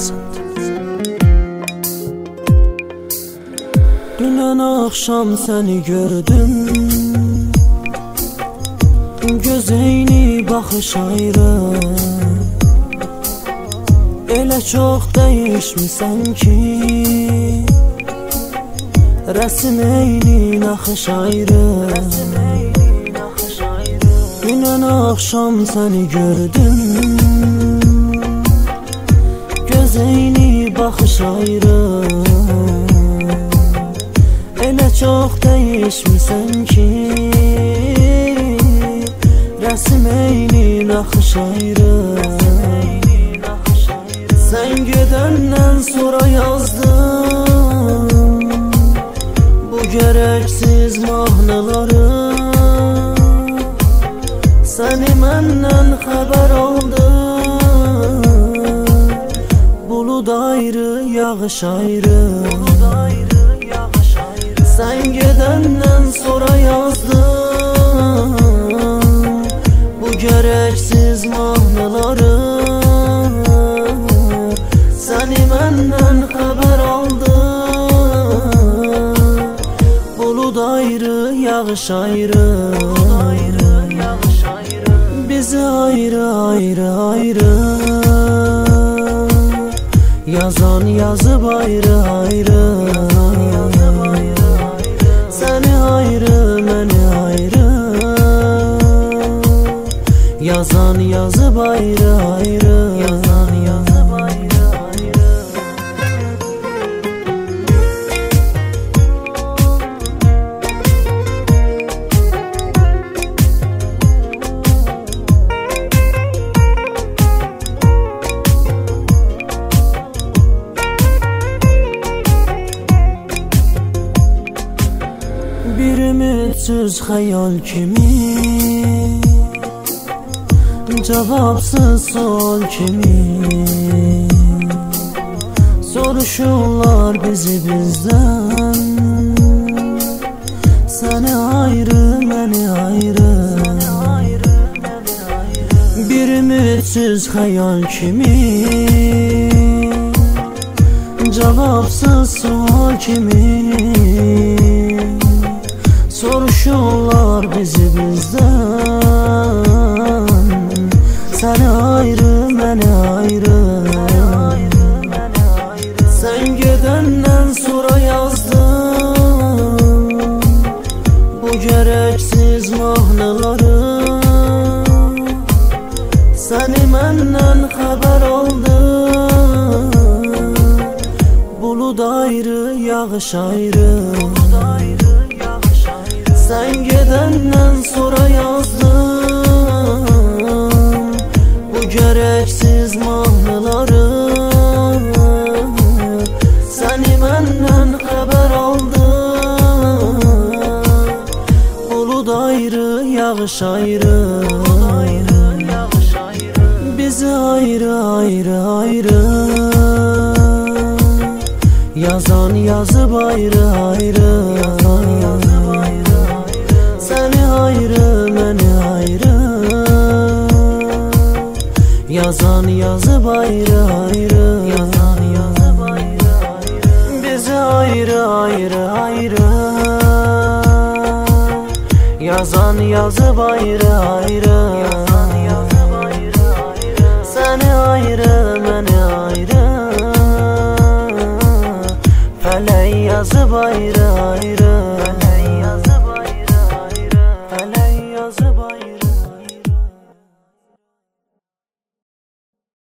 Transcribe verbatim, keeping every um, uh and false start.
Dünən axşam səni gördüm, göz eyni baxış ayrı. Elə çox dəyişmisən ki, rəsm eyni, naxış ayrı. Dünən axşam səni gördüm, göz eyni baxış ayrı. Elə çox dəyişmisən ki, rəsm eyni, naxış ayrı. Sən gedəndən sonra yazdım bu gərəksiz mahnıları. Səni məndən xəbər aldı, bulud ayrı, yağış ayrı. Sən gedəndən sonra yazdım bu gərəksiz mahnıları. Səni məndən xəbər aldı, bulud ayrı, yağış ayrı. Bizi ayrı ayrı ayrı yazan yazıb ayrı ayrı. Səni ayrı, məni ayrı yazan yazıb ayrı ayrı. Yazan yazıb ayrı ayrı. Bir ümitsiz xəyal kimi, cavabsız sual kimi soruşurlar bizi bizdən. Səni ayrı, məni ayrı. Bir ümitsiz xəyal kimi, cavabsız sual kimi soruşurlar bizi bizdən. Səni ayrı, məni ayrı. Sən gedəndən sonra yazdım bu gərəksiz mahnıları. Səni məndən xəbər aldı, bulud ayrı, yağış ayrı. Sən gedəndən sonra yazdım bu gərəksiz mahnıları. Səni məndən xəbər aldı, bulud ayrı, yağış ayrı. Bizi ayrı ayrı ayrı yazan yazıb ayrı ayrı. Səni ayrı, məni ayrı yazan yazıb ayrı ayrı. Bizi ayrı ayrı ayrı yazan yazıb ayrı ayrı. Səni ayrı, məni ayrı fələk yazıb ayrı ayrı.